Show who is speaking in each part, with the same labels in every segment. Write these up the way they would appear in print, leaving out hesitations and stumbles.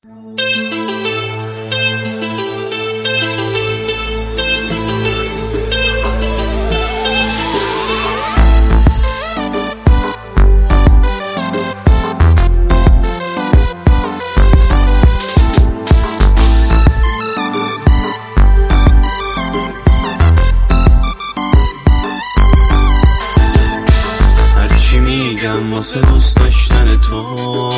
Speaker 1: میگم واسه دوست داشتن تو،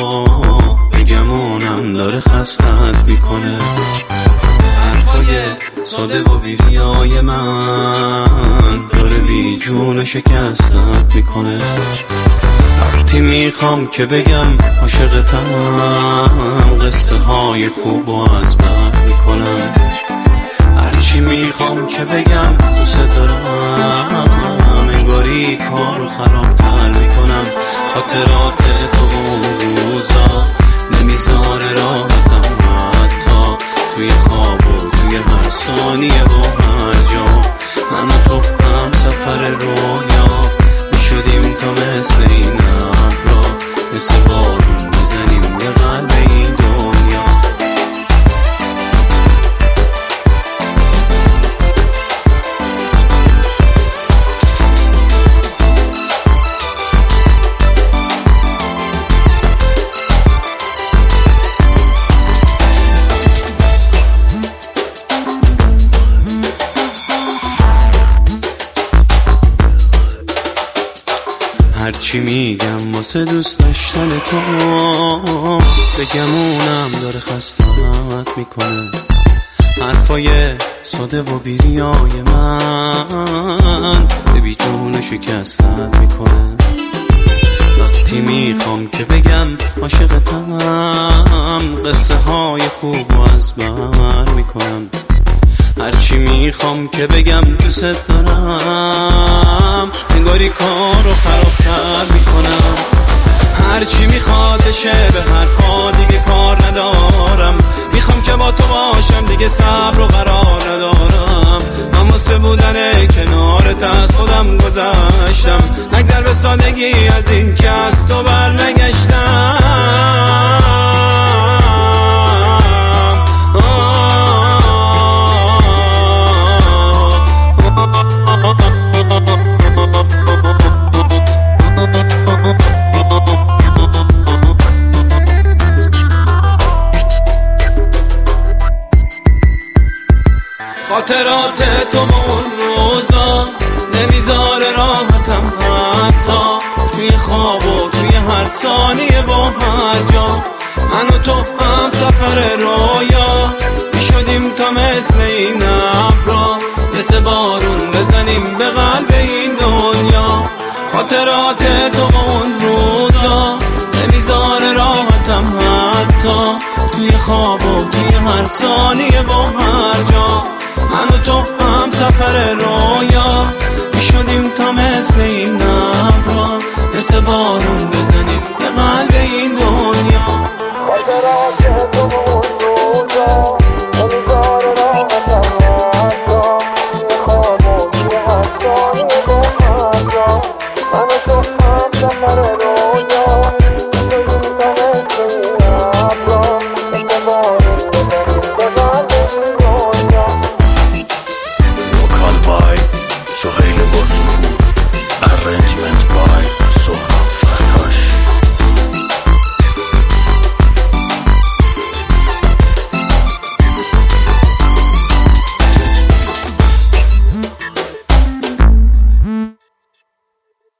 Speaker 1: بگمونم داره خستت میکنه. حرفای ساده و بیریای من داره بی جون شکستت میکنه. وقتی میخوام که بگم عاشقتم، قصه های خوب و از بر میکنم. هرچی میخوام که بگم دوست دارم، انگاری کارو خرابتر میکنم. خاطرات تو اون روزا نمیذاره راحتم، حتی توی خواب و توی هر ثانیه و هر جا. من و تو هم سفر رویا میشدیم تا مثل این ابرا، مثل بارون میزنیم به قلب این دنیا. هرچی میگم واسه دوست داشتن تو، بگمونم داره خستت میکنه. حرفای ساده و بیریای من به بیجون شکستت میکنه. وقتی میخوام که بگم عاشقتم، قصه های خوب و از بر میکنم. هرچی میخوام که بگم دوست دارم، انگاری کارو خرابتر میکنم. هرچی میخواد بشه به حرفا دیگه کار ندارم. میخوام که با تو باشم دیگه صبر و قرار ندارم. من واسه بودن کنارت از خودم گذشتم، نگذر به سادگی از این که از تو بر نگشتم. خاطرات تو اون روزا نمیذاره راحتم، حتی توی خواب و توی هر ثانیه و هر جا. من و تو هم سفر رویا میشدیم تا مثل این ابرا، مثل بارون بزنیم به قلب این دنیا. خاطرات تو اون روزا نمیذاره راحتم، حتی توی خواب و توی هر ثانیه و هر جا. من و تو هم سفر رویا میشدیم تا مثل این ابرا، مثل بارون بزنیم به قلب این دنیا.